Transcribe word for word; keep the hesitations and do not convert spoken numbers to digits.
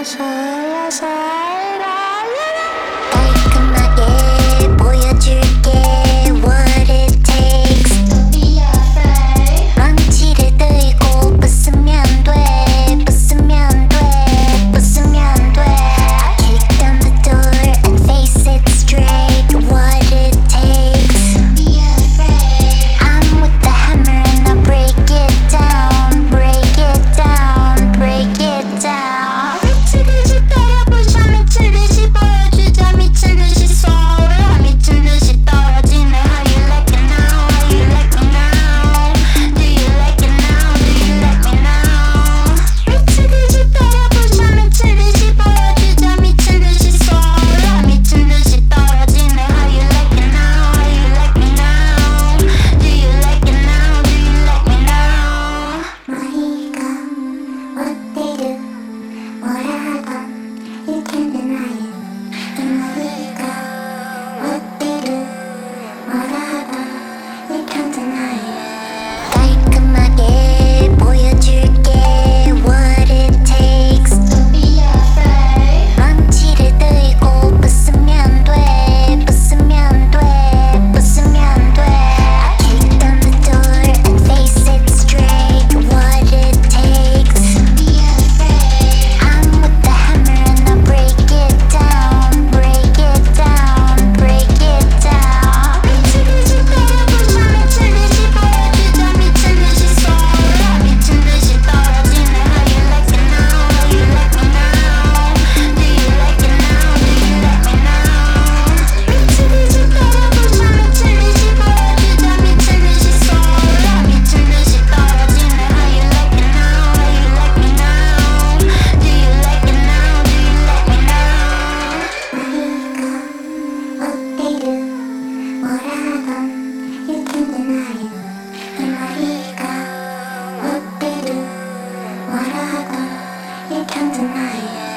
깔끔하게 보여줄게 what it takes. Don't be afraid. 망치를 들고 부수면 돼, 부수면 돼, 부수면 돼. Kick down the door and face it straight. What it takes. Don't be afraid. I'm with the hammer and I'll break it down, break it down, break it down. 미친 듯이 때려부셔, 미친 듯이 보여주자, 미친 듯이 쏘라, 미친 듯이 떨어지네. How you like it now? How you like me now? Do you like it now? Do you like me now? 미친 듯이 때려부셔, 미친 듯이 보여주자, 미친 듯이 쏘라, 미친 듯이 떨어지네. How you like it now? How you like me now? Do you like it now? Do you like me now? 머리가 what they do, 뭐라 하건 you can't deny it. 이 머리가 what they do, 뭐라 하건 you can't deny it. 깔끔하게 보여줄게 what it takes. Don't be afraid. 망치를 들고 부수면 돼, 부수면 돼, 부수면 돼. Kick down the door and face it straight. What it takes. Don't be afraid. I'm with the hammer and I'll break it down, break it down, break it down. 미친 듯이 때려부셔, 미친 듯이 보여주자, 미친 듯이 쏘라, 미친 듯이 떨어지네. How you like it now? How you like me now? Do you like it now? Do you like me now? 미친 듯이 때려부셔, 미친 듯이 보여주자, 미친 듯이 쏘라, 미친 듯이 떨어지네. How you like it now? How you like me now? Do you like it now? Do you like me now? 머리가 what they do, 뭐라 하건 you can't deny it. 이 머리가 what they do, 뭐라 하건 you can't deny it.